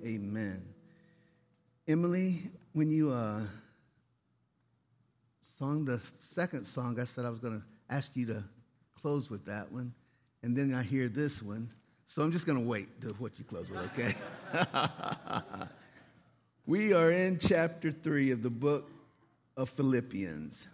Amen. Emily, when you sung the second song, I said I was going to ask you to close with that one. And then I hear this one. So I'm just going to wait to what you close with, okay? We are in chapter 3 of the book of Philippians.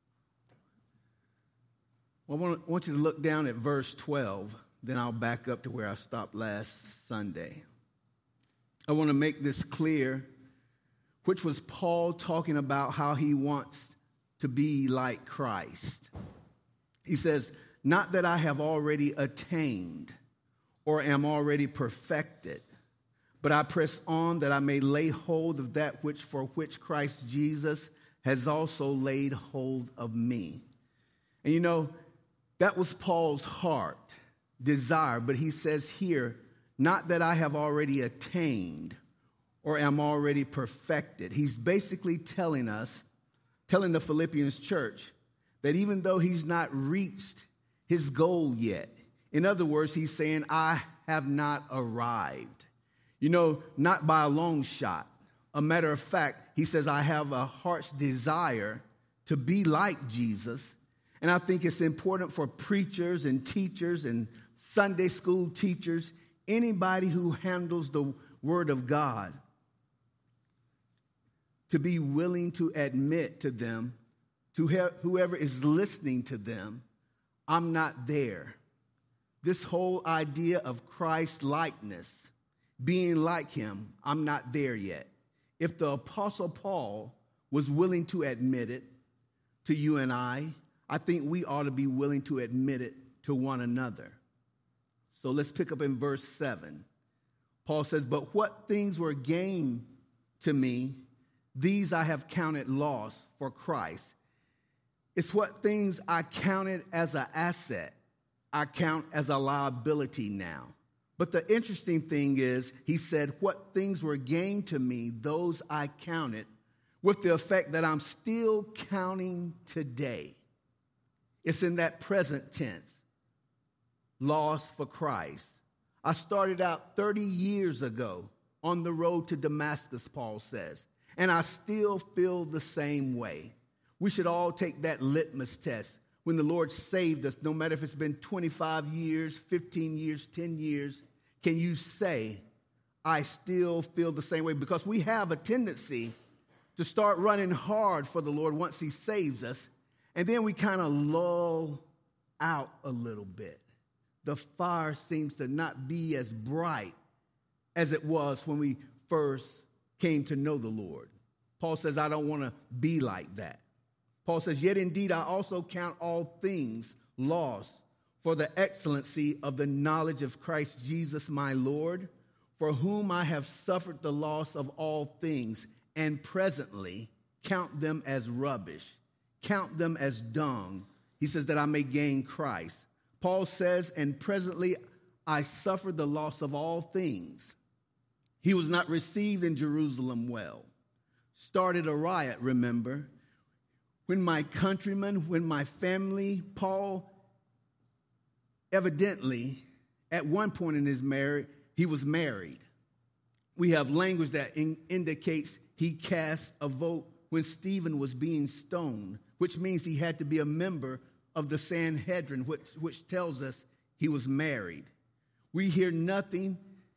Well, I want you to look down at verse 12. Then I'll back up to where I stopped last Sunday. I want to make this clear, which was Paul talking about how he wants to be like Christ. He says, not that I have already attained or am already perfected, but I press on that I may lay hold of that for which Christ Jesus has also laid hold of me. And you know, that was Paul's heart desire, but he says here, not that I have already attained or am already perfected. He's basically telling the Philippians church, that even though he's not reached his goal yet, in other words, he's saying, I have not arrived. You know, not by a long shot. A matter of fact, he says, I have a heart's desire to be like Jesus. And I think it's important for preachers and teachers and Sunday school teachers, anybody who handles the Word of God, to be willing to admit to them, to whoever is listening to them, I'm not there. This whole idea of Christ likeness, being like him, I'm not there yet. If the Apostle Paul was willing to admit it to you and I think we ought to be willing to admit it to one another. So let's pick up in verse 7. Paul says, but what things were gain to me, these I have counted loss for Christ. It's what things I counted as an asset, I count as a liability now. But the interesting thing is, he said, what things were gain to me, those I counted, with the effect that I'm still counting today. It's in that present tense. Loss for Christ. I started out 30 years ago on the road to Damascus, Paul says, and I still feel the same way. We should all take that litmus test. When the Lord saved us, no matter if it's been 25 years, 15 years, 10 years, can you say, I still feel the same way? Because we have a tendency to start running hard for the Lord once he saves us, and then we kind of lull out a little bit. The fire seems to not be as bright as it was when we first came to know the Lord. Paul says, I don't want to be like that. Paul says, yet indeed I also count all things lost for the excellency of the knowledge of Christ Jesus my Lord, for whom I have suffered the loss of all things, and presently count them as rubbish, count them as dung. He says that I may gain Christ. Paul says, and presently I suffered the loss of all things. He was not received in Jerusalem well. Started a riot, remember. When my countrymen, when my family, Paul evidently, at one point in his marriage, he was married. We have language that indicates he cast a vote when Stephen was being stoned, which means he had to be a member of the Sanhedrin, which tells us he was married. We hear nothing.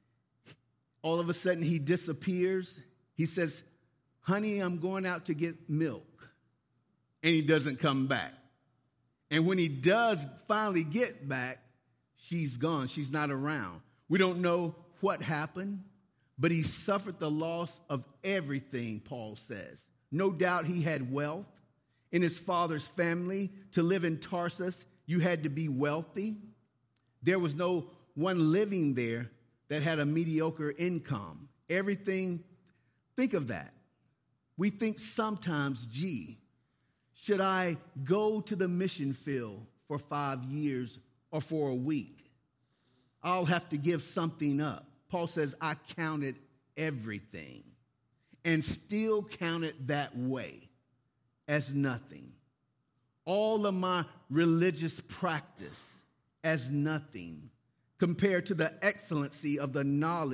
All of a sudden, he disappears. He says, honey, I'm going out to get milk. And he doesn't come back. And when he does finally get back, she's gone. She's not around. We don't know what happened, but he suffered the loss of everything, Paul says. No doubt he had wealth. In his father's family, to live in Tarsus, you had to be wealthy. There was no one living there that had a mediocre income. Everything, think of that. We think sometimes, gee, should I go to the mission field for 5 years or for a week? I'll have to give something up. Paul says, I counted everything and still count it that way as nothing. All of my religious practice as nothing compared to the excellency of the knowledge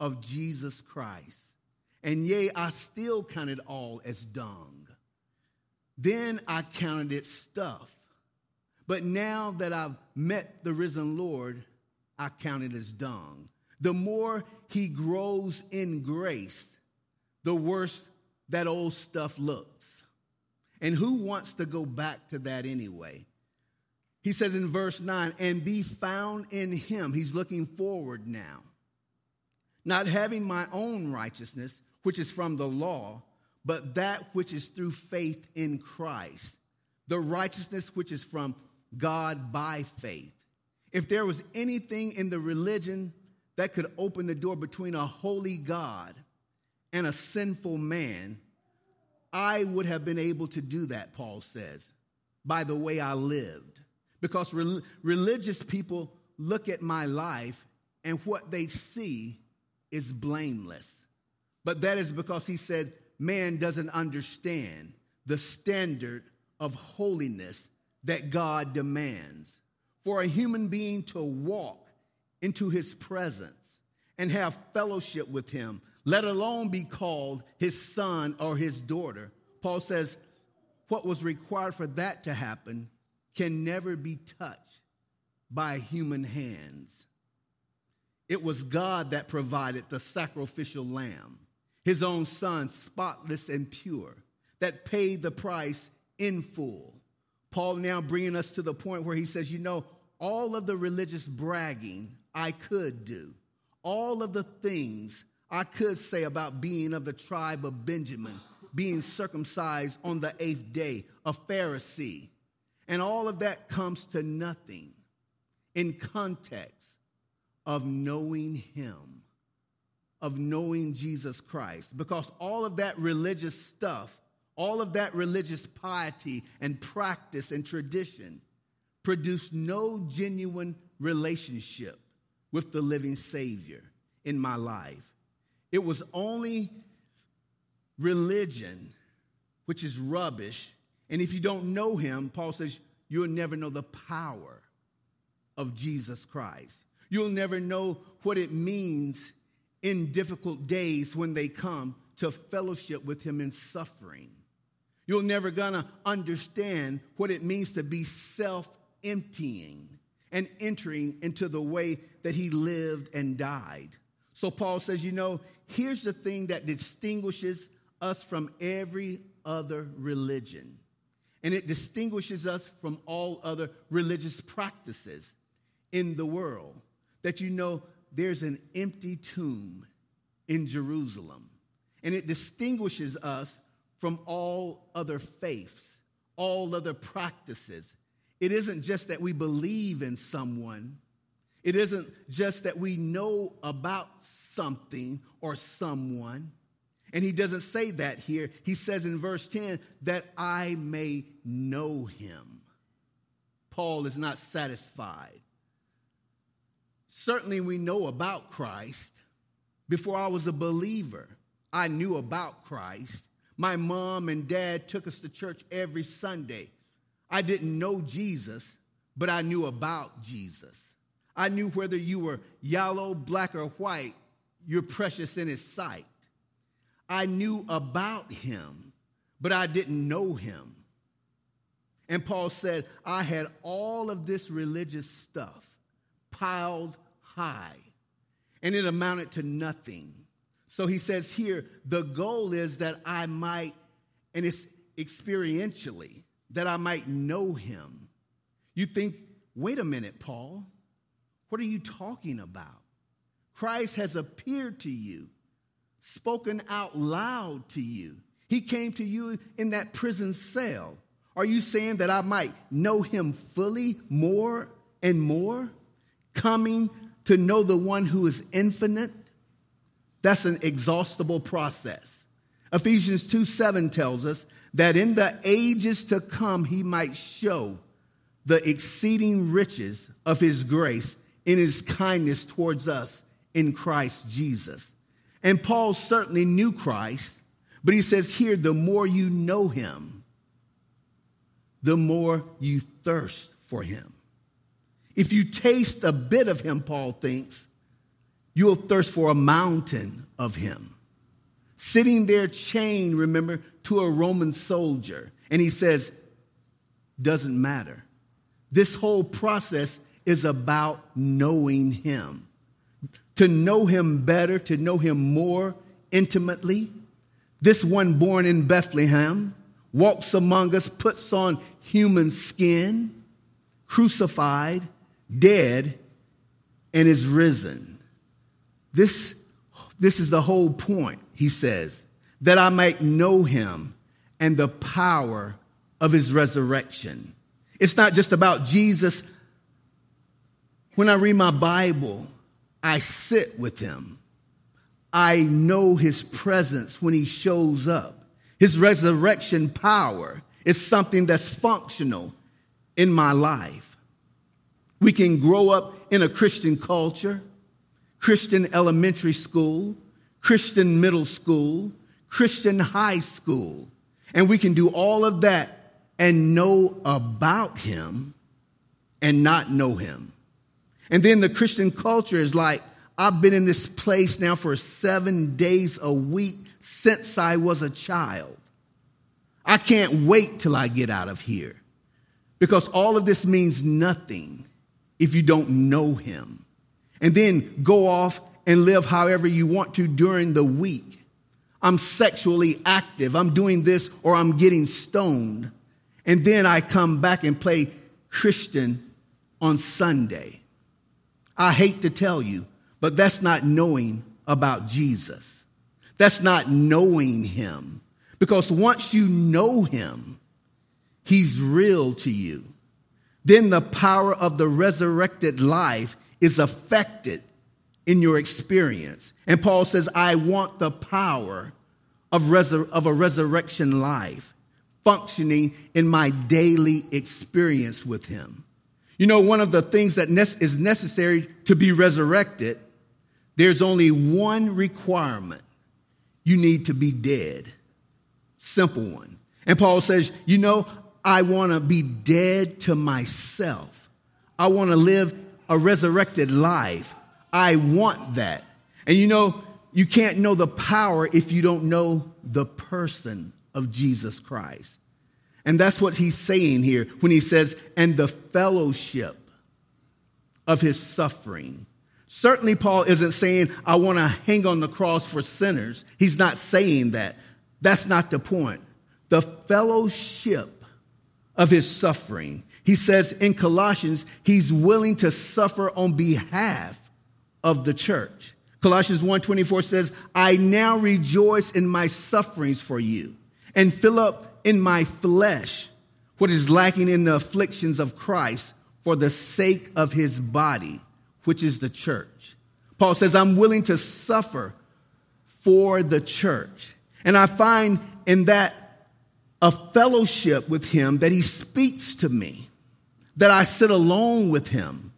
of Jesus Christ. And yea, I still count it all as dung. Then I counted it stuff. But now that I've met the risen Lord, I count it as dung. The more he grows in grace, the worse that old stuff looks. And who wants to go back to that anyway? He says in verse 9, and be found in him. He's looking forward now. Not having my own righteousness, which is from the law, but that which is through faith in Christ. The righteousness which is from God by faith. If there was anything in the religion that could open the door between a holy God and a sinful man, I would have been able to do that, Paul says, by the way I lived. Because religious people look at my life and what they see is blameless. But that is because he said man doesn't understand the standard of holiness that God demands. For a human being to walk into his presence and have fellowship with him, let alone be called his son or his daughter, Paul says what was required for that to happen can never be touched by human hands. It was God that provided the sacrificial lamb, his own son, spotless and pure, that paid the price in full. Paul now bringing us to the point where he says, all of the religious bragging I could do, all of the things I could say about being of the tribe of Benjamin, being circumcised on the 8th day, a Pharisee, and all of that comes to nothing in context of knowing him, of knowing Jesus Christ. Because all of that religious stuff, all of that religious piety and practice and tradition produced no genuine relationship with the living Savior in my life. It was only religion, which is rubbish. And if you don't know him, Paul says, you'll never know the power of Jesus Christ. You'll never know what it means in difficult days when they come to fellowship with him in suffering. You're never gonna understand what it means to be self-emptying and entering into the way that he lived and died. So Paul says, here's the thing that distinguishes us from every other religion. And it distinguishes us from all other religious practices in the world. That there's an empty tomb in Jerusalem. And it distinguishes us from all other faiths, all other practices. It isn't just that we believe in someone. It isn't just that we know about something or someone. And he doesn't say that here. He says in verse 10, that I may know him. Paul is not satisfied. Certainly we know about Christ. Before I was a believer, I knew about Christ. My mom and dad took us to church every Sunday. I didn't know Jesus, but I knew about Jesus. I knew whether you were yellow, black, or white, you're precious in his sight. I knew about him, but I didn't know him. And Paul said, I had all of this religious stuff piled high, and it amounted to nothing. So he says here, the goal is that I might, and it's experientially, that I might know him. You think, wait a minute, Paul, what are you talking about? Christ has appeared to you, spoken out loud to you. He came to you in that prison cell. Are you saying that I might know him fully more and more? Coming to know the one who is infinite? That's an exhaustible process. Ephesians 2:7 tells us that in the ages to come he might show the exceeding riches of his grace in his kindness towards us in Christ Jesus. And Paul certainly knew Christ, but he says here, the more you know him, the more you thirst for him. If you taste a bit of him, Paul thinks, you'll thirst for a mountain of him. Sitting there chained, remember, to a Roman soldier. And he says, doesn't matter. This whole process is about knowing him. To know him better, to know him more intimately. This one born in Bethlehem walks among us, puts on human skin, crucified, dead, and is risen. This is the whole point, he says, that I might know him and the power of his resurrection. It's not just about Jesus. When I read my Bible, I sit with him. I know his presence when he shows up. His resurrection power is something that's functional in my life. We can grow up in a Christian culture, Christian elementary school, Christian middle school, Christian high school, and we can do all of that and know about him and not know him. And then the Christian culture is like, I've been in this place now for 7 days a week since I was a child. I can't wait till I get out of here, because all of this means nothing if you don't know him. And then go off and live however you want to during the week. I'm sexually active. I'm doing this, or I'm getting stoned. And then I come back and play Christian on Sunday. I hate to tell you, but that's not knowing about Jesus. That's not knowing him. Because once you know him, he's real to you. Then the power of the resurrected life is affected in your experience. And Paul says, I want the power of a resurrection life functioning in my daily experience with him. You know, one of the things that is necessary to be resurrected, there's only one requirement. You need to be dead. Simple one. And Paul says, you know, I want to be dead to myself. I want to live a resurrected life. I want that. And you know, you can't know the power if you don't know the person of Jesus Christ. And that's what he's saying here when he says, and the fellowship of his suffering. Certainly, Paul isn't saying, I want to hang on the cross for sinners. He's not saying that. That's not the point. The fellowship of his suffering. He says in Colossians, he's willing to suffer on behalf of the church. Colossians 1:24 says, I now rejoice in my sufferings for you and fill up in my flesh what is lacking in the afflictions of Christ for the sake of his body, which is the church. Paul says, I'm willing to suffer for the church. And I find in that a fellowship with him, that he speaks to me, that I sit alone with him.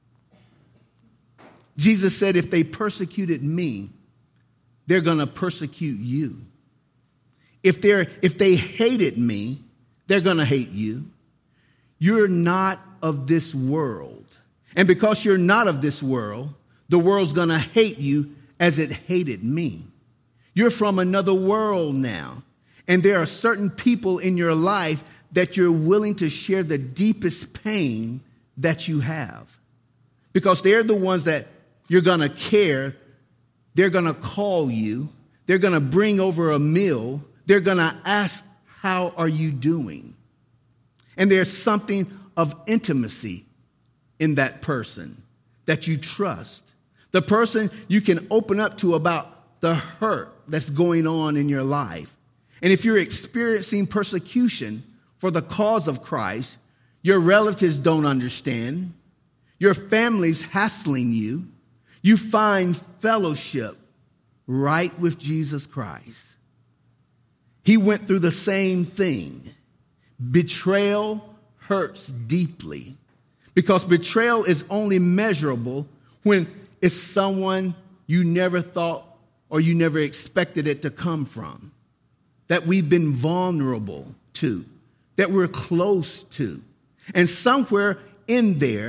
Jesus said, if they persecuted me, they're going to persecute you. If they hated me, they're going to hate you. You're not of this world. And because you're not of this world, the world's going to hate you as it hated me. You're from another world now. And there are certain people in your life that you're willing to share the deepest pain that you have. Because they're the ones that you're going to care. They're going to call you. They're going to bring over a meal. They're going to ask, how are you doing? And there's something of intimacy in that person that you trust. The person you can open up to about the hurt that's going on in your life. And if you're experiencing persecution for the cause of Christ, your relatives don't understand, your family's hassling you, you find fellowship right with Jesus Christ. He went through the same thing. Betrayal hurts deeply because betrayal is only measurable when it's someone you never thought or you never expected it to come from, that we've been vulnerable to, that we're close to. And somewhere in there,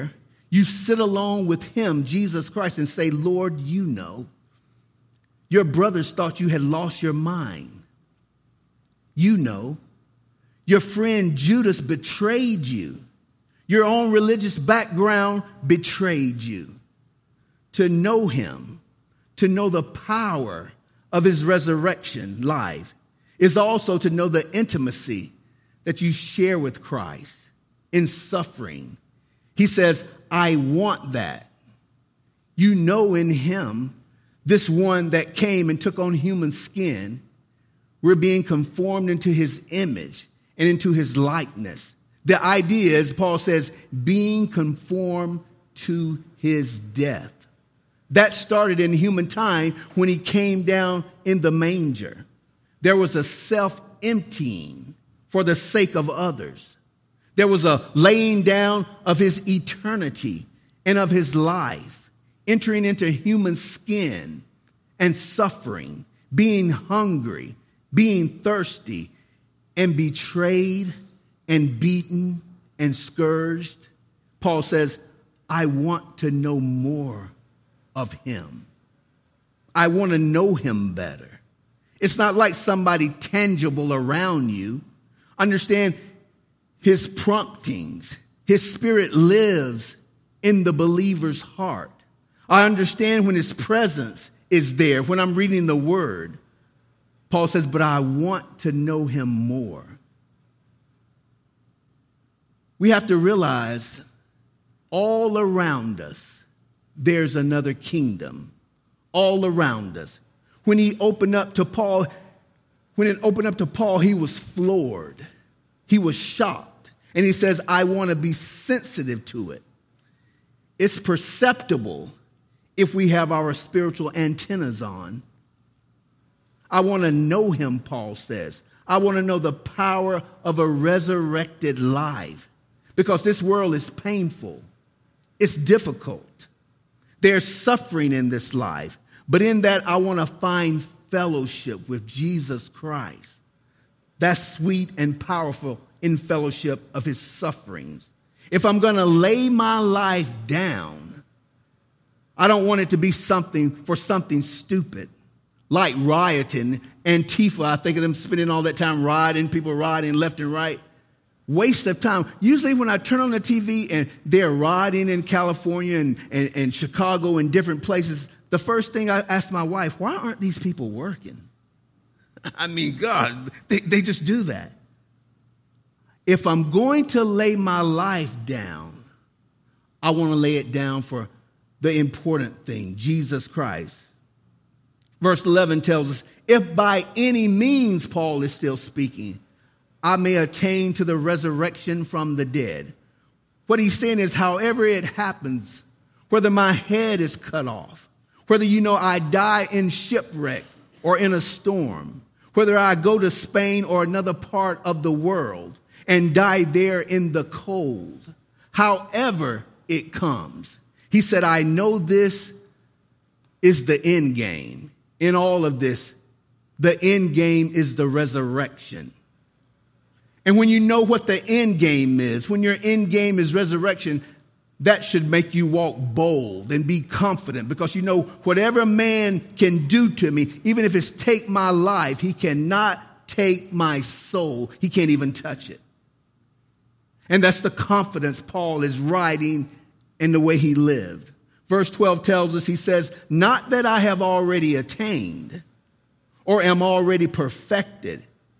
You sit alone with him, Jesus Christ, and say, Lord, you know. Your brothers thought you had lost your mind. You know. Your friend Judas betrayed you. Your own religious background betrayed you. To know him, to know the power of his resurrection life, is also to know the intimacy that you share with Christ in suffering. He says, I want that. You know in him, this one that came and took on human skin, we're being conformed into his image and into his likeness. The idea is, Paul says, being conformed to his death. That started in human time when he came down in the manger. There was a self-emptying for the sake of others. There was a laying down of his eternity and of his life, entering into human skin and suffering, being hungry, being thirsty, and betrayed and beaten and scourged. Paul says, I want to know more of him. I want to know him better. It's not like somebody tangible around you. Understand his promptings. His spirit lives in the believer's heart. I understand when his presence is there, when I'm reading the word. Paul says, but I want to know him more. We have to realize all around us, there's another kingdom. All around us. When it opened up to Paul, he was floored. He was shocked. And he says, I want to be sensitive to it. It's perceptible if we have our spiritual antennas on. I want to know him, Paul says. I want to know the power of a resurrected life. Because this world is painful. It's difficult. There's suffering in this life. But in that, I want to find fellowship with Jesus Christ. That's sweet and powerful in fellowship of his sufferings. If I'm going to lay my life down, I don't want it to be something stupid, like rioting, Antifa. I think of them spending all that time rioting, people rioting left and right. Waste of time. Usually when I turn on the TV and they're rioting in California and Chicago and different places, the first thing I ask my wife, why aren't these people working? I mean, God, they just do that. If I'm going to lay my life down, I want to lay it down for the important thing, Jesus Christ. Verse 11 tells us, if by any means, Paul is still speaking, I may attain to the resurrection from the dead. What he's saying is, however it happens, whether my head is cut off, whether I die in shipwreck or in a storm, whether I go to Spain or another part of the world and die there in the cold, however it comes. He said, I know this is the end game. In all of this, the end game is the resurrection. And when you know what the end game is, when your end game is resurrection, that should make you walk bold and be confident, because you know whatever man can do to me, even if it's take my life, he cannot take my soul. He can't even touch it. And that's the confidence Paul is writing in the way he lived. Verse 12 tells us, he says, not that I have already attained or am already perfected.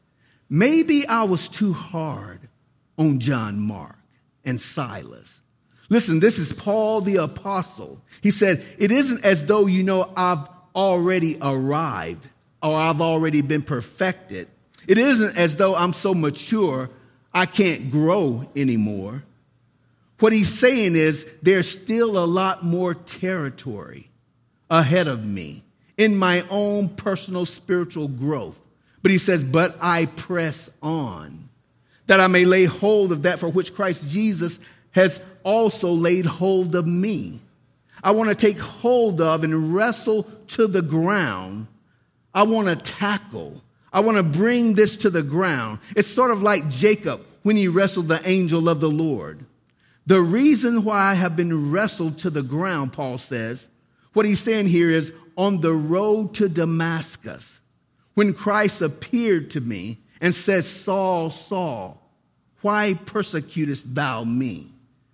Maybe I was too hard on John Mark and Silas. Listen, this is Paul the apostle. He said, it isn't as though I've already arrived or I've already been perfected. It isn't as though I'm so mature I can't grow anymore. What he's saying is there's still a lot more territory ahead of me in my own personal spiritual growth. But he says, but I press on, that I may lay hold of that for which Christ Jesus has also laid hold of me. I want to take hold of and wrestle to the ground. I want to tackle. I want to bring this to the ground. It's sort of like Jacob when he wrestled the angel of the Lord. The reason why I have been wrestled to the ground, Paul says, what he's saying here is on the road to Damascus, when Christ appeared to me and said, Saul, Saul, why persecutest thou me?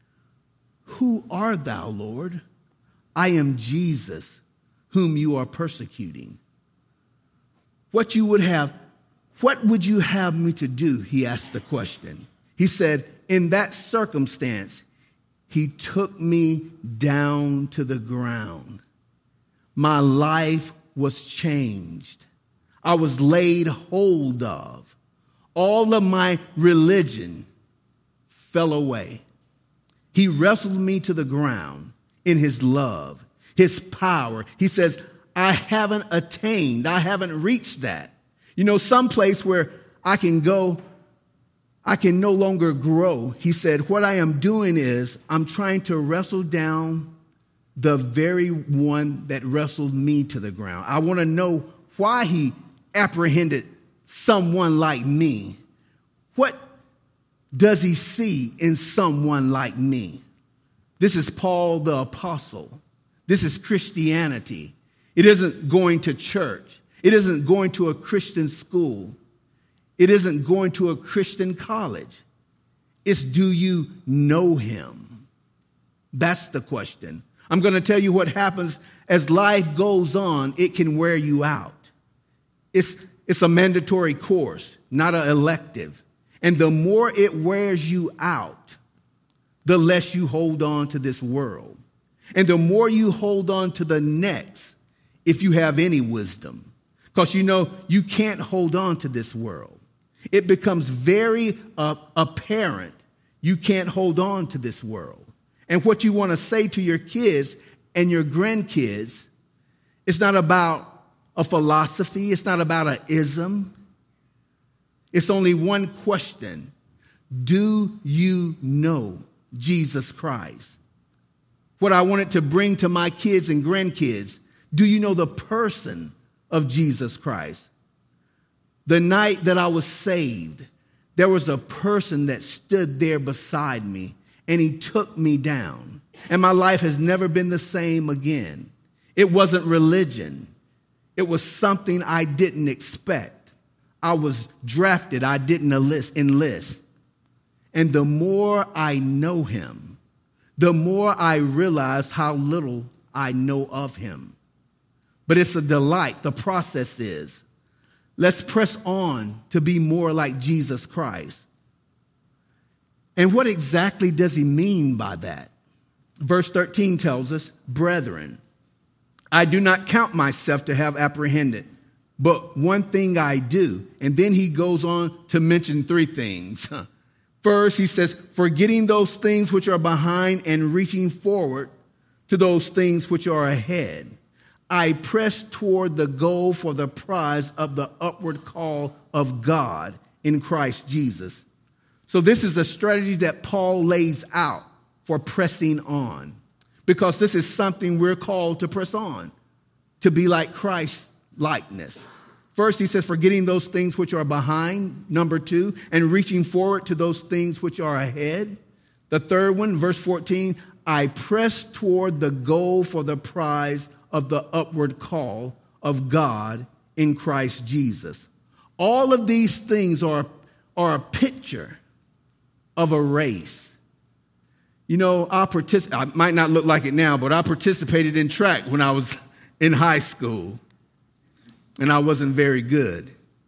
Who art thou, Lord? I am Jesus, whom you are persecuting. What would you have me to do? He asked the question. He said, in that circumstance, he took me down to the ground. My life was changed. I was laid hold of. All of my religion fell away. He wrestled me to the ground in his love, his power. He says, I haven't reached that. You know, some place where I can go, I can no longer grow. He said, what I am doing is I'm trying to wrestle down the very one that wrestled me to the ground. I want to know why he apprehended someone like me. What does he see in someone like me? This is Paul the Apostle. This is Christianity. It isn't going to church. It isn't going to a Christian school. It isn't going to a Christian college. It's, do you know him? That's the question. I'm going to tell you what happens as life goes on. It can wear you out. It's a mandatory course, not an elective. And the more it wears you out, the less you hold on to this world. And the more you hold on to the next, if you have any wisdom. Because you know you can't hold on to this world. It becomes very apparent you can't hold on to this world. And what you want to say to your kids and your grandkids, it's not about a philosophy. It's not about an ism. It's only one question. Do you know Jesus Christ? What I wanted to bring to my kids and grandkids, do you know the person of Jesus Christ? The night that I was saved, there was a person that stood there beside me, and he took me down. And my life has never been the same again. It wasn't religion. It was something I didn't expect. I was drafted. I didn't enlist. And the more I know him, the more I realize how little I know of him. But it's a delight. The process is. Let's press on to be more like Jesus Christ. And what exactly does he mean by that? Verse 13 tells us, brethren, I do not count myself to have apprehended, but one thing I do. And then he goes on to mention three things. First, he says, forgetting those things which are behind and reaching forward to those things which are ahead. I press toward the goal for the prize of the upward call of God in Christ Jesus. So this is a strategy that Paul lays out for pressing on, because this is something we're called to press on, to be like Christ's likeness. First, he says, forgetting those things which are behind, number 2, and reaching forward to those things which are ahead. The third one, verse 14, I press toward the goal for the prize of the upward call of God in Christ Jesus. All of these things are a picture of a race. You know, I might not look like it now, but I participated in track when I was in high school, and I wasn't very good.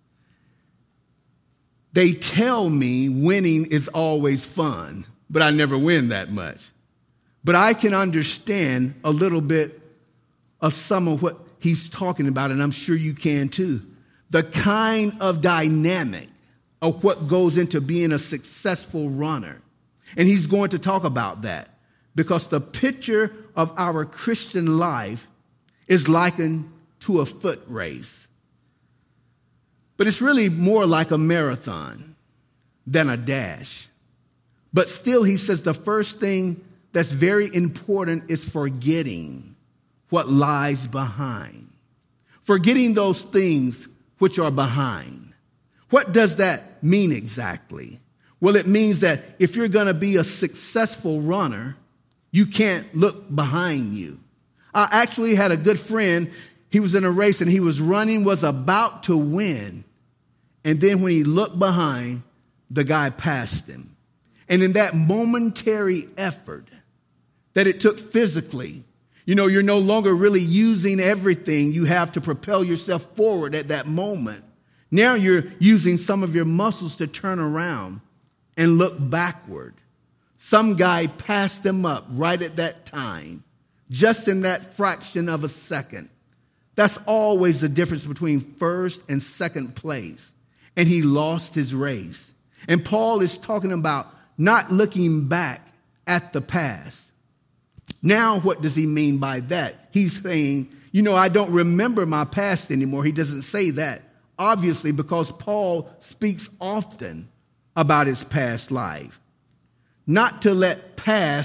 They tell me winning is always fun, but I never win that much. But I can understand a little bit of some of what he's talking about, and I'm sure you can too. The kind of dynamic of what goes into being a successful runner. And he's going to talk about that, because the picture of our Christian life is likened to a foot race. But it's really more like a marathon than a dash. But still, he says the first thing that's very important is forgetting what lies behind. Forgetting those things which are behind. What does that mean exactly? Well, it means that if you're going to be a successful runner, you can't look behind you. I actually had a good friend. He was in a race and he was running, was about to win. And then when he looked behind, the guy passed him. And in that momentary effort that it took physically, you're no longer really using everything you have to propel yourself forward at that moment. Now you're using some of your muscles to turn around and look backward. Some guy passed him up right at that time, just in that fraction of a second. That's always the difference between first and second place. And he lost his race. And Paul is talking about not looking back at the past. Now, what does he mean by that? He's saying, I don't remember my past anymore. He doesn't say that, obviously, because Paul speaks often about his past life. Not to let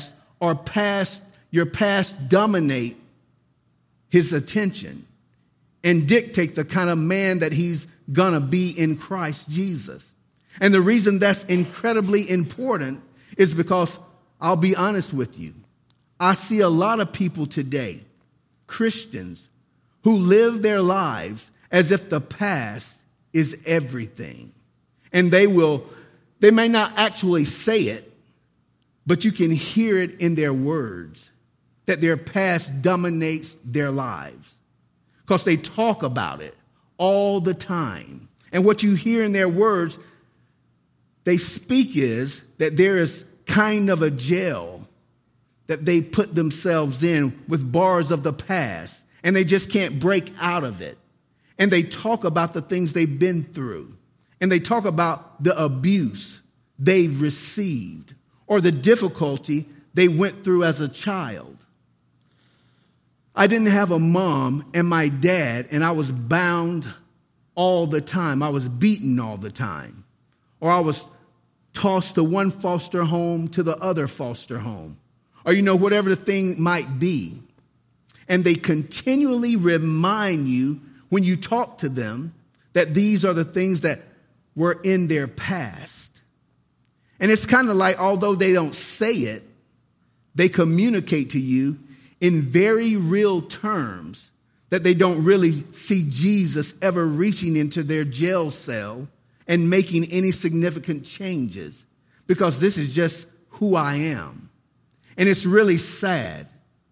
your past dominate his attention and dictate the kind of man that he's going to be in Christ Jesus. And the reason that's incredibly important is because, I'll be honest with you, I see a lot of people today, Christians, who live their lives as if the past is everything. And they may not actually say it, but you can hear it in their words, that their past dominates their lives. Because they talk about it all the time. And what you hear in their words, they speak is that there is kind of a jail that they put themselves in with bars of the past, and they just can't break out of it. And they talk about the things they've been through, and they talk about the abuse they've received or the difficulty they went through as a child. I didn't have a mom and my dad, and I was bound all the time. I was beaten all the time, or I was tossed to one foster home to the other foster home, or, whatever the thing might be. And they continually remind you when you talk to them that these are the things that were in their past. And it's kind of like, although they don't say it, they communicate to you in very real terms that they don't really see Jesus ever reaching into their jail cell and making any significant changes, because this is just who I am. And it's really sad.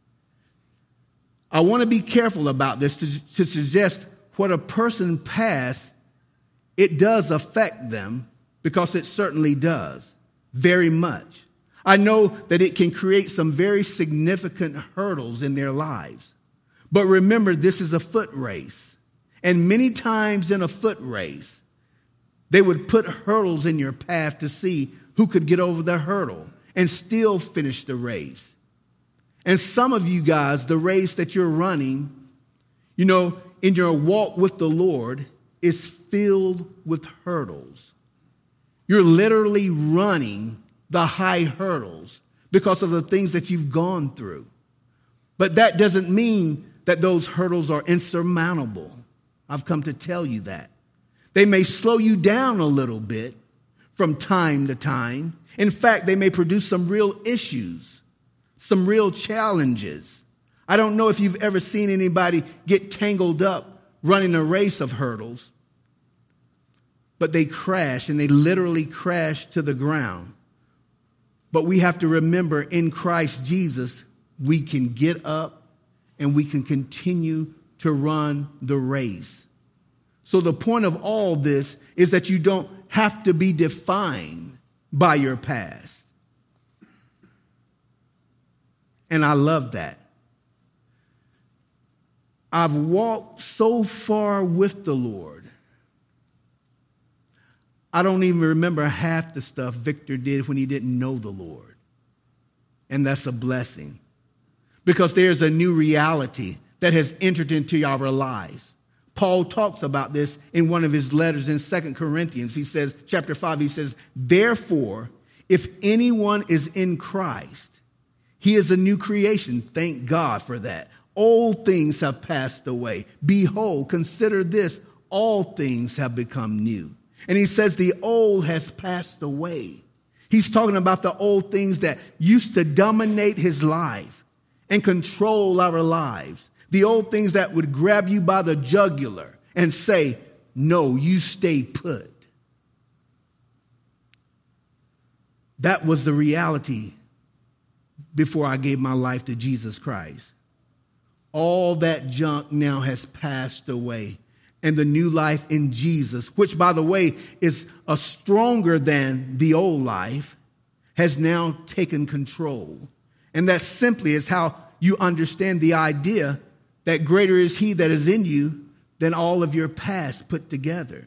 I want to be careful about this to suggest what a person past, it does affect them, because it certainly does, very much. I know that it can create some very significant hurdles in their lives. But remember, this is a foot race. And many times in a foot race, they would put hurdles in your path to see who could get over the hurdle and still finish the race. And some of you guys, the race that you're running, in your walk with the Lord, is filled with hurdles. You're literally running the high hurdles because of the things that you've gone through. But that doesn't mean that those hurdles are insurmountable. I've come to tell you that. They may slow you down a little bit from time to time. In fact, they may produce some real issues, some real challenges. I don't know if you've ever seen anybody get tangled up running a race of hurdles, but they crash, and they literally crash to the ground. But we have to remember, in Christ Jesus, we can get up and we can continue to run the race. So the point of all this is that you don't have to be defined by your past. And I love that. I've walked so far with the Lord, I don't even remember half the stuff Victor did when he didn't know the Lord. And that's a blessing, because there's a new reality that has entered into our lives. Paul talks about this in one of his letters in 2 Corinthians. He says, chapter 5, he says, "Therefore, if anyone is in Christ, he is a new creation." Thank God for that. Old things have passed away. Behold, consider this, all things have become new. And he says the old has passed away. He's talking about the old things that used to dominate his life and control our lives. The old things that would grab you by the jugular and say, no, you stay put. That was the reality before I gave my life to Jesus Christ. All that junk now has passed away. And the new life in Jesus, which, by the way, is stronger than the old life, has now taken control. And that simply is how you understand the idea that greater is he that is in you than all of your past put together.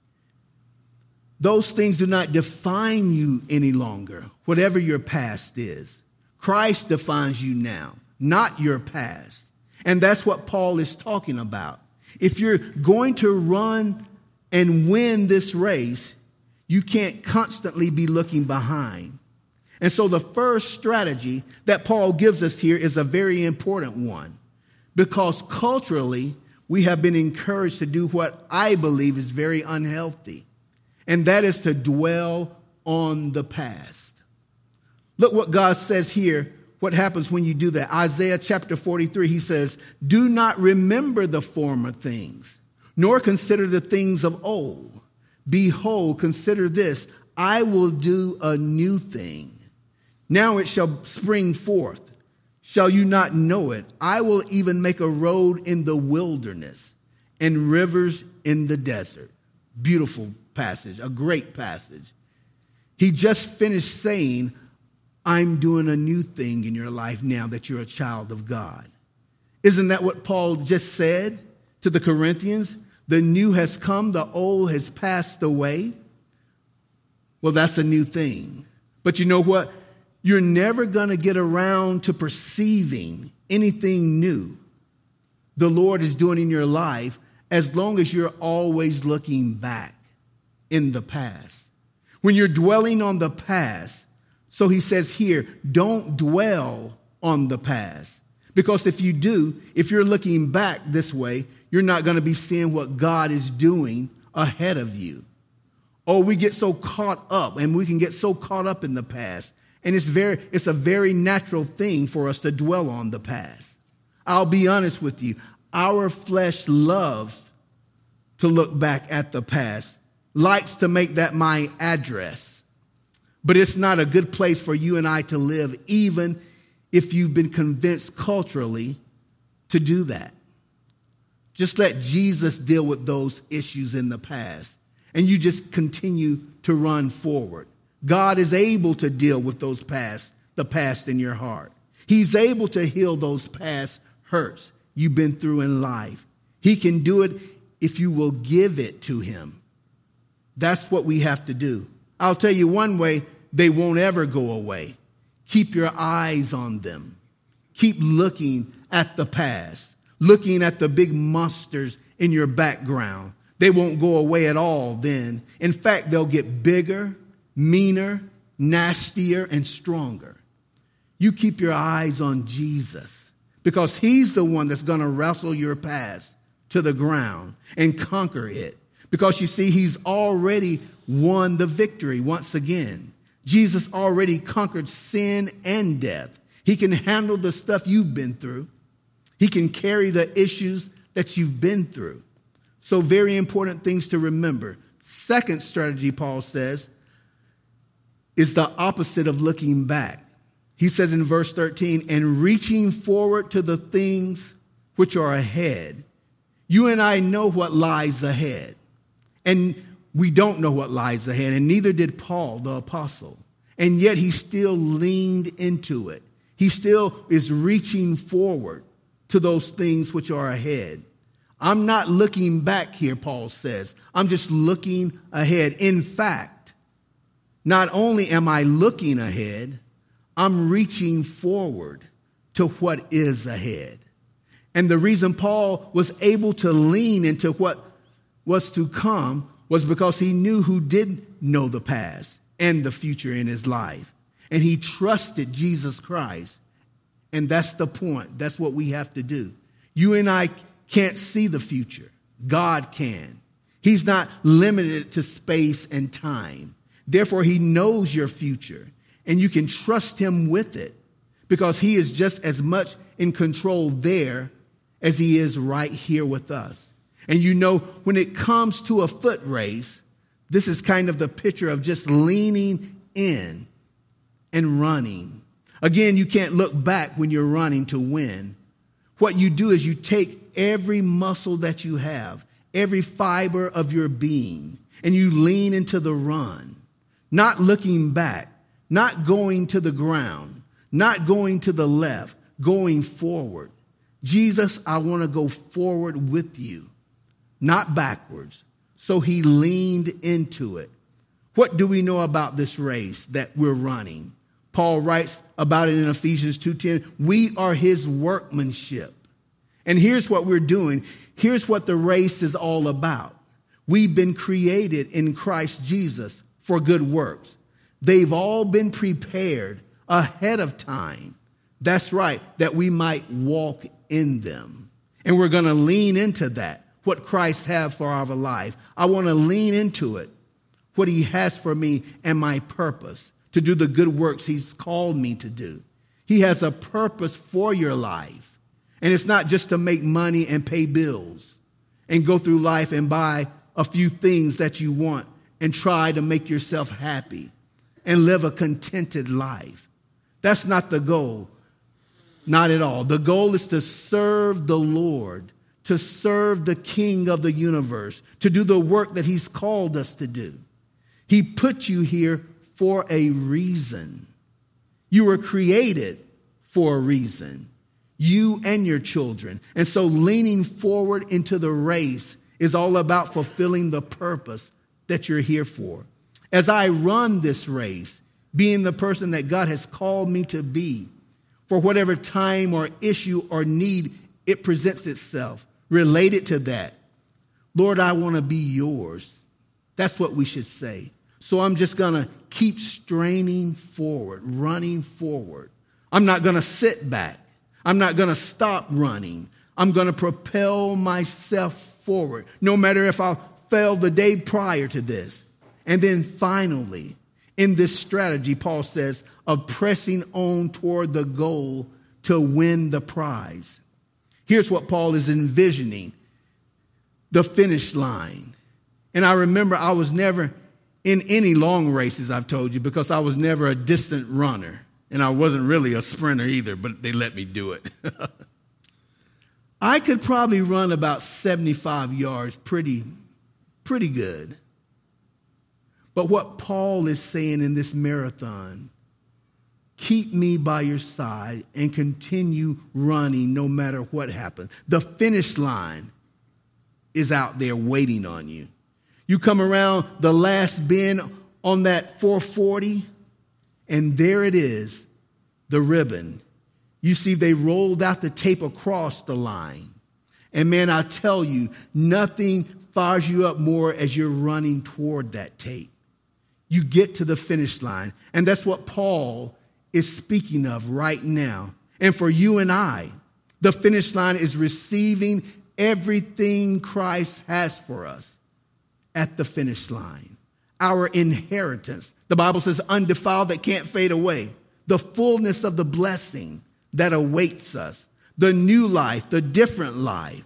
Those things do not define you any longer, whatever your past is. Christ defines you now, not your past. And that's what Paul is talking about. If you're going to run and win this race, you can't constantly be looking behind. And so the first strategy that Paul gives us here is a very important one, because culturally we have been encouraged to do what I believe is very unhealthy, and that is to dwell on the past. Look what God says here, what happens when you do that. Isaiah chapter 43, he says, do not remember the former things, nor consider the things of old. Behold, consider this, I will do a new thing. Now it shall spring forth. Shall you not know it? I will even make a road in the wilderness and rivers in the desert. Beautiful passage, a great passage. He just finished saying, I'm doing a new thing in your life now that you're a child of God. Isn't that what Paul just said to the Corinthians? The new has come, the old has passed away. Well, that's a new thing. But you know what? You're never going to get around to perceiving anything new the Lord is doing in your life as long as you're always looking back in the past. When you're dwelling on the past, so he says here, don't dwell on the past. Because if you do, if you're looking back this way, you're not going to be seeing what God is doing ahead of you. Oh, we get so caught up, and we can get so caught up in the past. And it's a very natural thing for us to dwell on the past. I'll be honest with you. Our flesh loves to look back at the past, likes to make that my address. But it's not a good place for you and I to live, even if you've been convinced culturally to do that. Just let Jesus deal with those issues in the past, and you just continue to run forward. God is able to deal with the past in your heart. He's able to heal those past hurts you've been through in life. He can do it if you will give it to him. That's what we have to do. I'll tell you one way they won't ever go away. Keep your eyes on them. Keep looking at the past, looking at the big monsters in your background. They won't go away at all then. In fact, they'll get bigger, meaner, nastier, and stronger. You keep your eyes on Jesus, because he's the one that's going to wrestle your past to the ground and conquer it. Because you see, he's already won the victory once again. Jesus already conquered sin and death. He can handle the stuff you've been through. He can carry the issues that you've been through. So very important things to remember. Second strategy, Paul says, is the opposite of looking back. He says in verse 13, and reaching forward to the things which are ahead. You and I know what lies ahead. And we don't know what lies ahead, and neither did Paul, the apostle. And yet he still leaned into it. He still is reaching forward to those things which are ahead. I'm not looking back here, Paul says. I'm just looking ahead. In fact, not only am I looking ahead, I'm reaching forward to what is ahead. And the reason Paul was able to lean into what was to come was because he knew who did know the past and the future in his life. And he trusted Jesus Christ. And that's the point. That's what we have to do. You and I can't see the future. God can. He's not limited to space and time. Therefore, he knows your future, and you can trust him with it because he is just as much in control there as he is right here with us. And you know, when it comes to a foot race, this is kind of the picture of just leaning in and running. Again, you can't look back when you're running to win. What you do is you take every muscle that you have, every fiber of your being, and you lean into the run, not looking back, not going to the ground, not going to the left, going forward. Jesus, I want to go forward with you, not backwards. So he leaned into it. What do we know about this race that we're running? Paul writes about it in Ephesians 2:10. We are his workmanship. And here's what we're doing. Here's what the race is all about. We've been created in Christ Jesus for good works. They've all been prepared ahead of time. That's right, that we might walk in them. And we're going to lean into that, what Christ has for our life. I want to lean into it, what he has for me and my purpose, to do the good works he's called me to do. He has a purpose for your life. And it's not just to make money and pay bills and go through life and buy a few things that you want and try to make yourself happy and live a contented life. That's not the goal. Not at all. The goal is to serve the Lord, to serve the King of the universe, to do the work that he's called us to do. He put you here for a reason. You were created for a reason, you and your children. And so leaning forward into the race is all about fulfilling the purpose that you're here for. As I run this race, being the person that God has called me to be, for whatever time or issue or need it presents itself, related to that, Lord, I want to be yours. That's what we should say. So I'm just going to keep straining forward, running forward. I'm not going to sit back. I'm not going to stop running. I'm going to propel myself forward, no matter if I failed the day prior to this. And then finally, in this strategy, Paul says, of pressing on toward the goal to win the prize. Here's what Paul is envisioning, the finish line. And I remember I was never in any long races, I've told you, because I was never a distant runner. And I wasn't really a sprinter either, but they let me do it. I could probably run about 75 yards pretty good. But what Paul is saying in this marathon, keep me by your side and continue running no matter what happens. The finish line is out there waiting on you. You come around the last bend on that 440, and there it is, the ribbon. You see, they rolled out the tape across the line. And man, I tell you, nothing fires you up more as you're running toward that tape. You get to the finish line. And that's what Paul is speaking of right now. And for you and I, the finish line is receiving everything Christ has for us at the finish line. Our inheritance. The Bible says undefiled, that can't fade away. The fullness of the blessing that awaits us. The new life, the different life.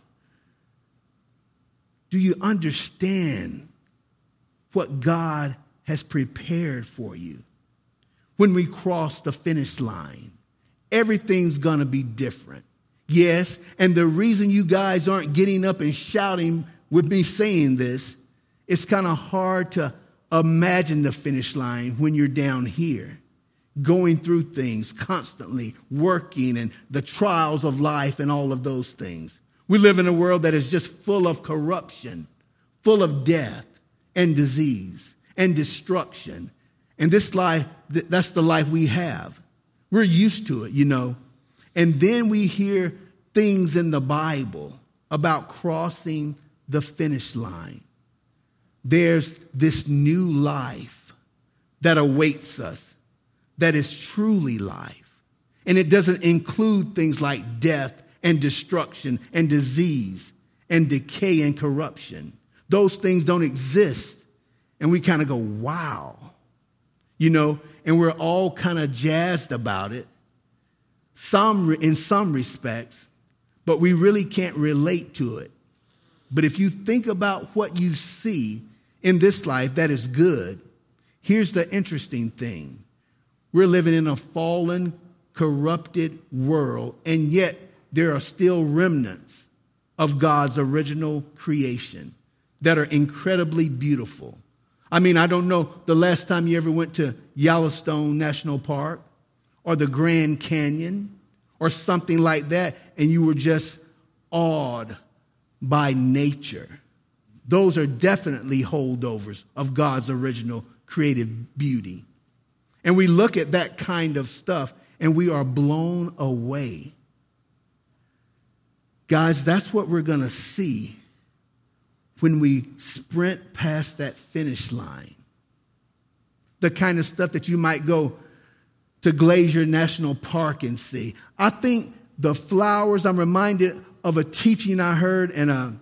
Do you understand what God has prepared for you? When we cross the finish line, everything's going to be different. Yes, and the reason you guys aren't getting up and shouting with me saying this, it's kind of hard to imagine the finish line when you're down here, going through things constantly, working and the trials of life and all of those things. We live in a world that is just full of corruption, full of death and disease and destruction. And this life, that's the life we have. We're used to it, you know. And then we hear things in the Bible about crossing the finish line. There's this new life that awaits us, that is truly life. And it doesn't include things like death and destruction and disease and decay and corruption. Those things don't exist. And we kind of go, wow, and we're all kind of jazzed about it, in some respects, but we really can't relate to it. But if you think about what you see in this life that is good, here's the interesting thing. We're living in a fallen, corrupted world, and yet there are still remnants of God's original creation that are incredibly beautiful. I mean, I don't know the last time you ever went to Yellowstone National Park or the Grand Canyon or something like that, and you were just awed by nature. Those are definitely holdovers of God's original creative beauty. And we look at that kind of stuff and we are blown away. Guys, that's what we're going to see when we sprint past that finish line. The kind of stuff that you might go to Glacier National Park and see. I think the flowers, I'm reminded of a teaching I heard, and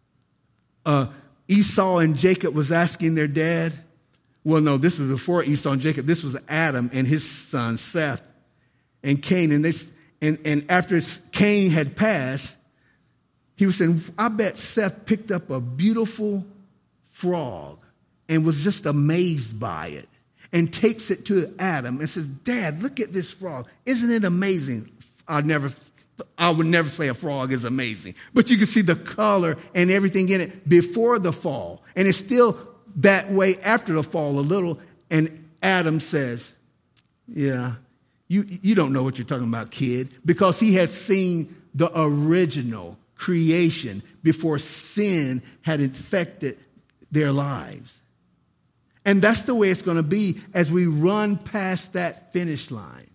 Esau and Jacob was asking their dad. Well, no, this was before Esau and Jacob. This was Adam and his son Seth and Cain. And after Cain had passed, he was saying, I bet Seth picked up a beautiful frog and was just amazed by it and takes it to Adam and says, Dad, look at this frog. Isn't it amazing? I would never say a frog is amazing, but you can see the color and everything in it before the fall. And it's still that way after the fall a little. And Adam says, yeah, you don't know what you're talking about, kid, because he had seen the original creation before sin had infected their lives. And that's the way it's going to be as we run past that finish line.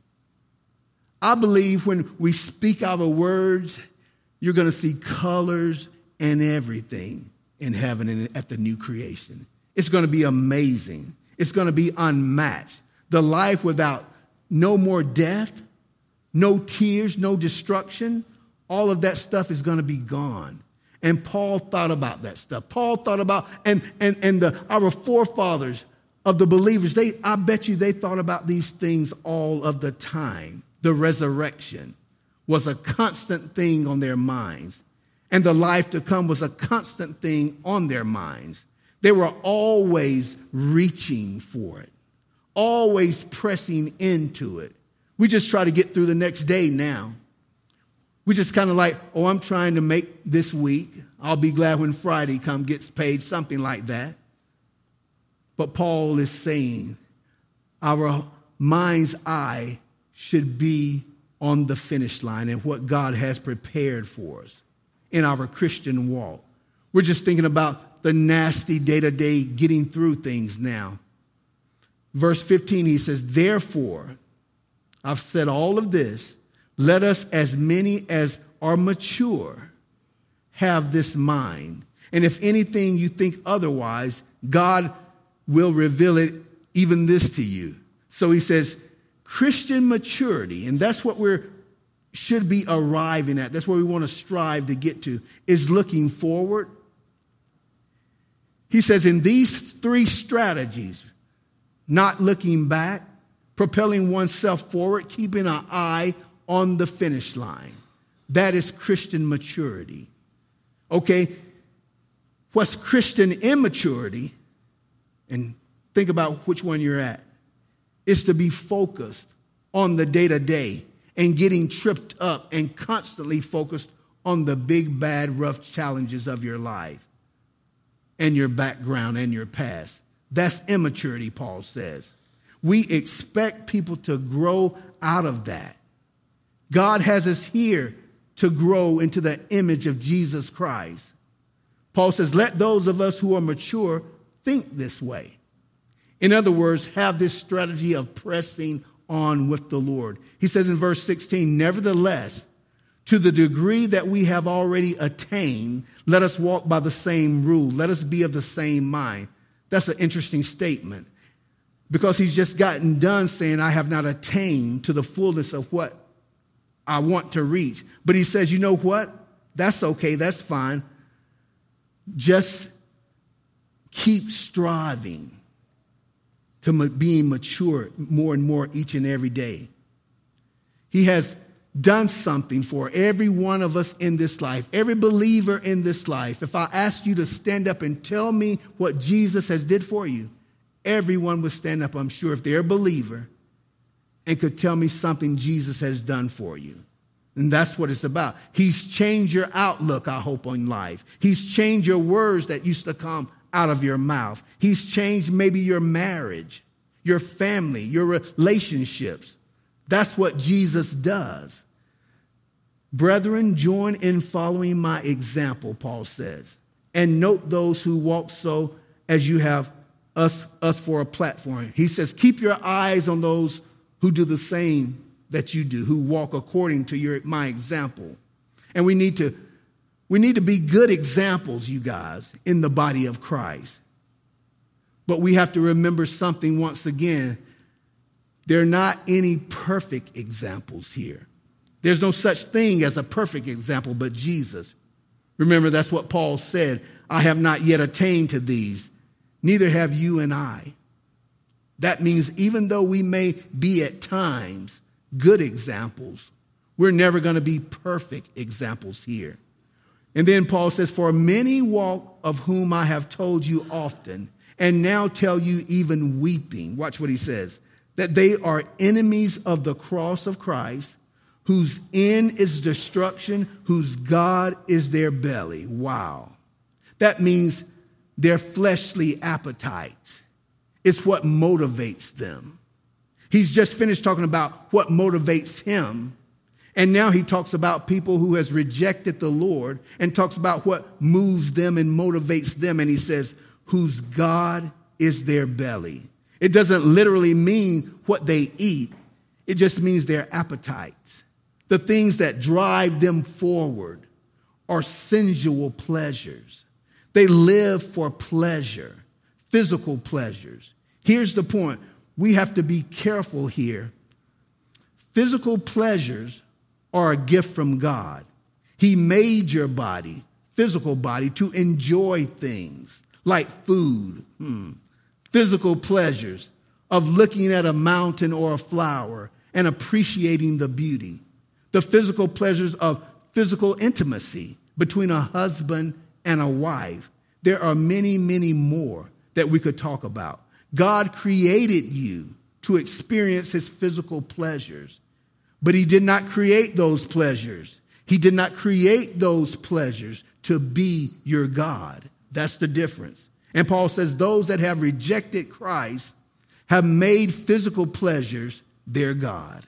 I believe when we speak our words, you're going to see colors and everything in heaven and at the new creation. It's going to be amazing. It's going to be unmatched. The life without no more death, no tears, no destruction, all of that stuff is going to be gone. And Paul thought about that stuff. Paul thought about, our forefathers of the believers, I bet you they thought about these things all of the time. The resurrection was a constant thing on their minds. And the life to come was a constant thing on their minds. They were always reaching for it, always pressing into it. We just try to get through the next day now. We just kind of like, I'm trying to make this week. I'll be glad when Friday gets paid, something like that. But Paul is saying our mind's eye should be on the finish line and what God has prepared for us in our Christian walk. We're just thinking about the nasty day-to-day getting through things now. Verse 15, he says, therefore, I've said all of this, let us, as many as are mature, have this mind. And if anything you think otherwise, God will reveal it, even this to you. So he says, Christian maturity, and that's what we should be arriving at. That's where we want to strive to get to, is looking forward. He says in these three strategies, not looking back, propelling oneself forward, keeping an eye on the finish line. That is Christian maturity. Okay, what's Christian immaturity, and think about which one you're at, is to be focused on the day-to-day and getting tripped up and constantly focused on the big, bad, rough challenges of your life and your background and your past. That's immaturity, Paul says. We expect people to grow out of that. God has us here to grow into the image of Jesus Christ. Paul says, let those of us who are mature think this way. In other words, have this strategy of pressing on with the Lord. He says in verse 16, nevertheless, to the degree that we have already attained, let us walk by the same rule. Let us be of the same mind. That's an interesting statement because he's just gotten done saying, I have not attained to the fullness of what I want to reach. But he says, you know what? That's okay. That's fine. Just keep striving to being mature more and more each and every day. He has done something for every one of us in this life, every believer in this life. If I ask you to stand up and tell me what Jesus has did for you, everyone would stand up, I'm sure, if they're a believer, and could tell me something Jesus has done for you. And that's what it's about. He's changed your outlook, I hope, on life. He's changed your words that used to come out of your mouth. He's changed maybe your marriage, your family, your relationships. That's what Jesus does. Brethren, join in following my example, Paul says, and note those who walk so as you have us for a platform. He says, keep your eyes on those who do the same that you do, who walk according to my example. And we need to be good examples, you guys, in the body of Christ. But we have to remember something once again. There are not any perfect examples here. There's no such thing as a perfect example but Jesus. Remember, that's what Paul said. I have not yet attained to these, neither have you and I. That means even though we may be at times good examples, we're never going to be perfect examples here. And then Paul says, for many walk of whom I have told you often, and now tell you even weeping. Watch what he says. That they are enemies of the cross of Christ, whose end is destruction, whose God is their belly. Wow. That means their fleshly appetites. It's what motivates them. He's just finished talking about what motivates him. And now he talks about people who has rejected the Lord and talks about what moves them and motivates them. And he says, whose God is their belly. It doesn't literally mean what they eat. It just means their appetites. The things that drive them forward are sensual pleasures. They live for pleasure, physical pleasures. Here's the point. We have to be careful here. Physical pleasures are a gift from God. He made your body, physical body, to enjoy things like food, physical pleasures of looking at a mountain or a flower and appreciating the beauty. The physical pleasures of physical intimacy between a husband and a wife. There are many, many more that we could talk about. God created you to experience his physical pleasures, but he did not create those pleasures. He did not create those pleasures to be your God. That's the difference. And Paul says those that have rejected Christ have made physical pleasures their God.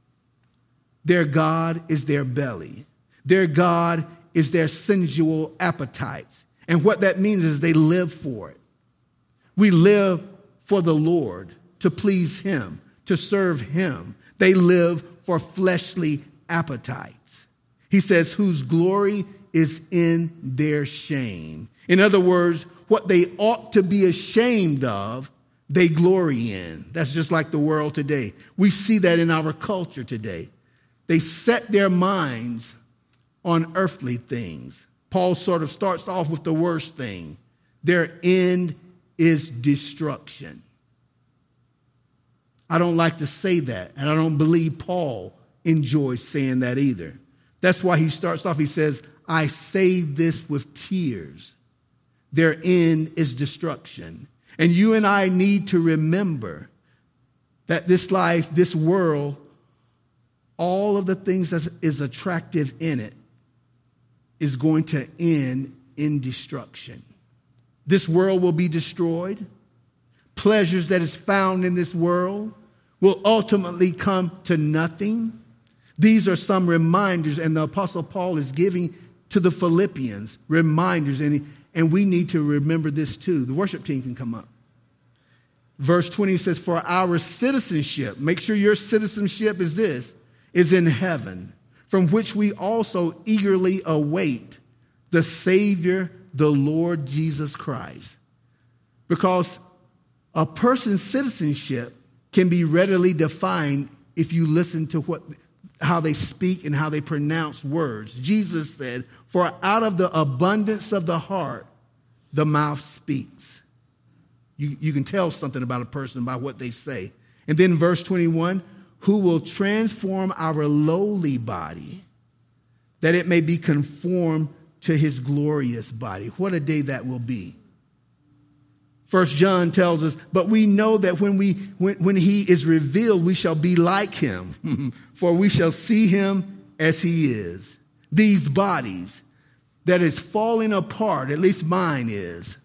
Their God is their belly. Their God is their sensual appetites. And what that means is they live for it. We live for the Lord, to please him, to serve him. They live for fleshly appetites. He says, whose glory is in their shame. In other words, what they ought to be ashamed of, they glory in. That's just like the world today. We see that in our culture today. They set their minds on earthly things. Paul sort of starts off with the worst thing. Their end is destruction. I don't like to say that, and I don't believe Paul enjoys saying that either. That's why he starts off, he says, I say this with tears. Their end is destruction. And you and I need to remember that this life, this world, all of the things that is attractive in it is going to end in destruction. This world will be destroyed. Pleasures that is found in this world will ultimately come to nothing. These are some reminders, and the Apostle Paul is giving to the Philippians reminders, and we need to remember this too. The worship team can come up. Verse 20 says, for our citizenship, make sure your citizenship is this, is in heaven, from which we also eagerly await the Savior, the Lord Jesus Christ. Because a person's citizenship can be readily defined if you listen to how they speak and how they pronounce words. Jesus said, for out of the abundance of the heart, the mouth speaks. You can tell something about a person by what they say. And then verse 21, who will transform our lowly body, that it may be conformed to his glorious body. What a day that will be. 1 John tells us, but we know that when he is revealed, we shall be like him, for we shall see him as he is. These bodies that is falling apart, at least mine is.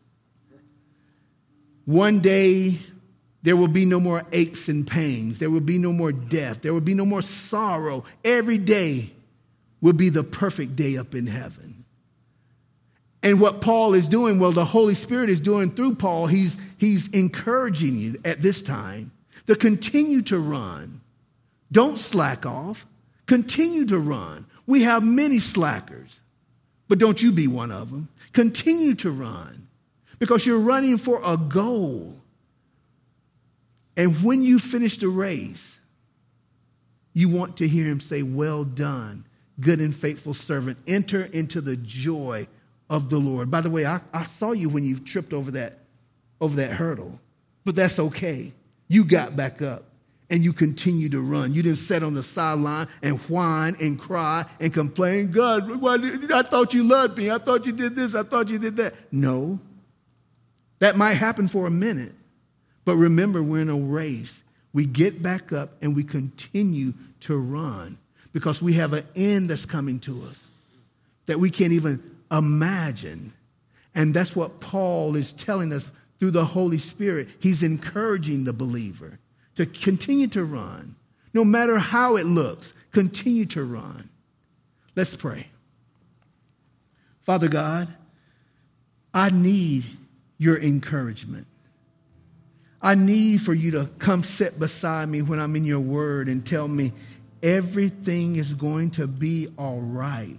One day, there will be no more aches and pains. There will be no more death. There will be no more sorrow. Every day will be the perfect day up in heaven. And what Paul is doing, well, the Holy Spirit is doing through Paul, he's encouraging you at this time to continue to run. Don't slack off. Continue to run. We have many slackers, but don't you be one of them. Continue to run because you're running for a goal. And when you finish the race, you want to hear him say, well done, good and faithful servant. Enter into the joy of the Lord. By the way, I saw you when you tripped over that hurdle, but that's okay. You got back up and you continue to run. You didn't sit on the sideline and whine and cry and complain. God, I thought you loved me. I thought you did this. I thought you did that. No, that might happen for a minute, but remember, we're in a race. We get back up and we continue to run because we have an end that's coming to us that we can't even imagine. And that's what Paul is telling us through the Holy Spirit. He's encouraging the believer to continue to run. No matter how it looks, continue to run. Let's pray. Father God, I need your encouragement. I need for you to come sit beside me when I'm in your word and tell me everything is going to be all right.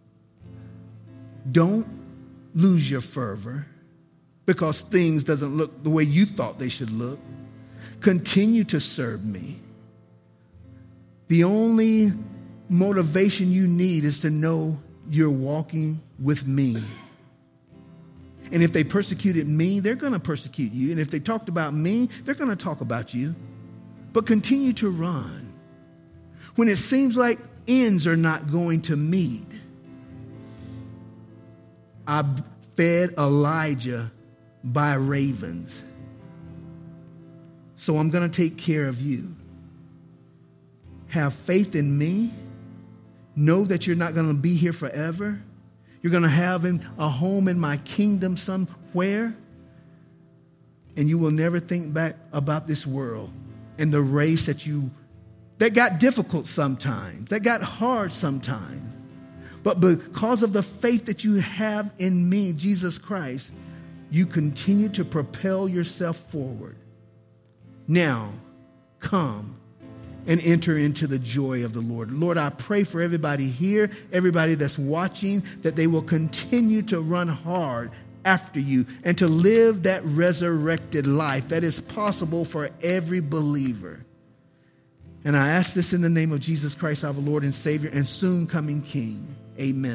Don't lose your fervor because things doesn't look the way you thought they should look. Continue to serve me. The only motivation you need is to know you're walking with me. And if they persecuted me, they're going to persecute you. And if they talked about me, they're going to talk about you. But continue to run. When it seems like ends are not going to meet, I fed Elijah by ravens. So I'm going to take care of you. Have faith in me. Know that you're not going to be here forever. You're going to have a home in my kingdom somewhere. And you will never think back about this world and the race that got difficult sometimes, that got hard sometimes. But because of the faith that you have in me, Jesus Christ, you continue to propel yourself forward. Now, come and enter into the joy of the Lord. Lord, I pray for everybody here, everybody that's watching, that they will continue to run hard after you and to live that resurrected life that is possible for every believer. And I ask this in the name of Jesus Christ, our Lord and Savior and soon coming King. Amen.